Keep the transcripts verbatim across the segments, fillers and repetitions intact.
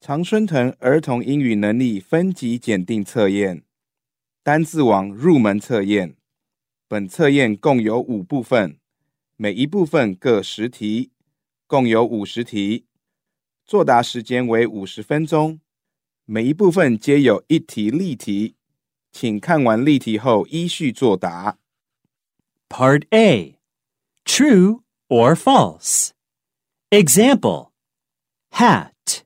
常春藤儿童英语能力分级检定测验，单字网入门测验。本测验共有五部分，每一部分各十题，共有五十题，作答时间为五十分钟。每一部分皆有一题例题，请看完例题后依序作答。 Part A. True or false? Example. Hat.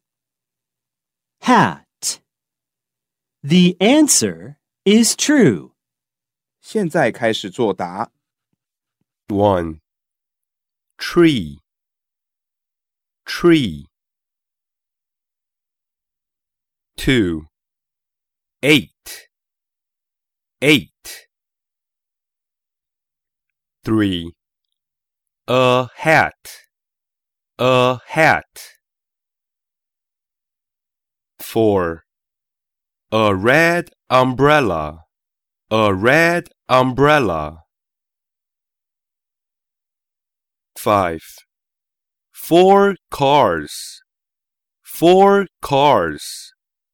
Hat. The answer is true. 现在开始作答。 one. Tree. Tree. two. Eight. Eight. three. A hat. A hat. four. A red umbrella. A red umbrella. five. Four cars. Four cars.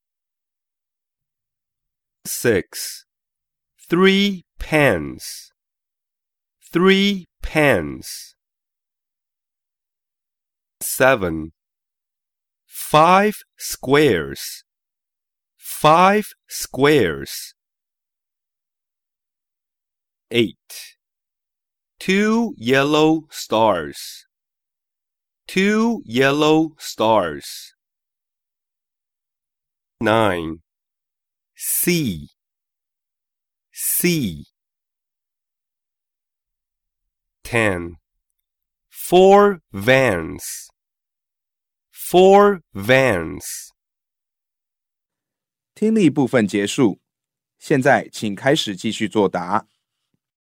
six. Three pens. Three pens. seven. Five squares. Five squares. eight. Two yellow stars. Two yellow stars. nine. C. C. ten. Four vans. Four vans. 听力部分结束，现在请开始继续作答。